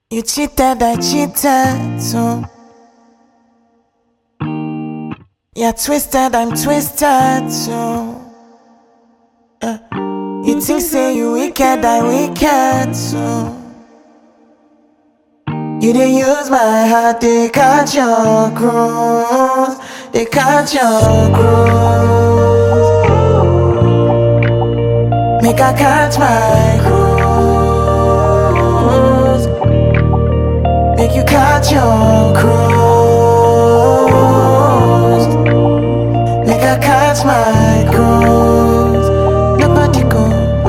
You cheated, I cheated too. You're twisted, I'm twisted too. You think say you wicked, I wicked too. You didn't use my heart, they catch your cruise. They catch your cruise. Make I catch my cruise. Make you catch your cruise. Make I catch my cruise. Nobody go.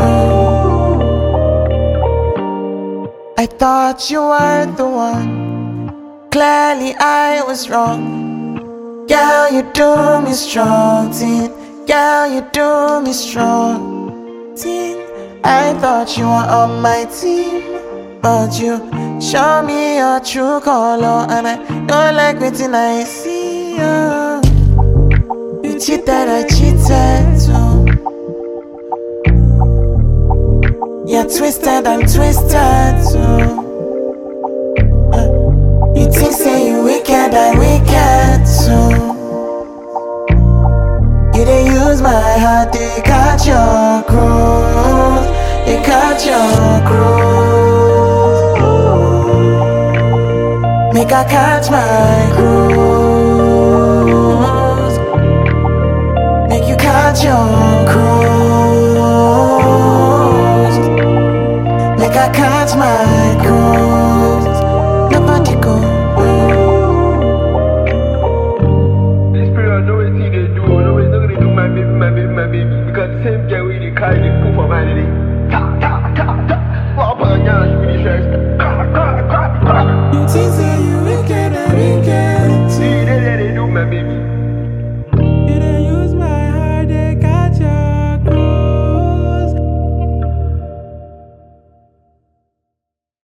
I thought you were the one. Clearly I was wrong. Girl, you do me strong, teen. Girl, you do me strong, teen. I thought you were on my team, but you show me your true color, and I don't like waiting I see you. You cheated, I cheated too. You're twisted, I'm twisted too. You think say you wicked, I wicked too. You didn't use my heart, they catch your cruise. They catch your cruise. Make I catch my cruise. Make you catch your cruise. Make I catch my cruise. Nobody go. This period, I know what they do. I know what they do, my baby, my baby, my baby. Because the same girl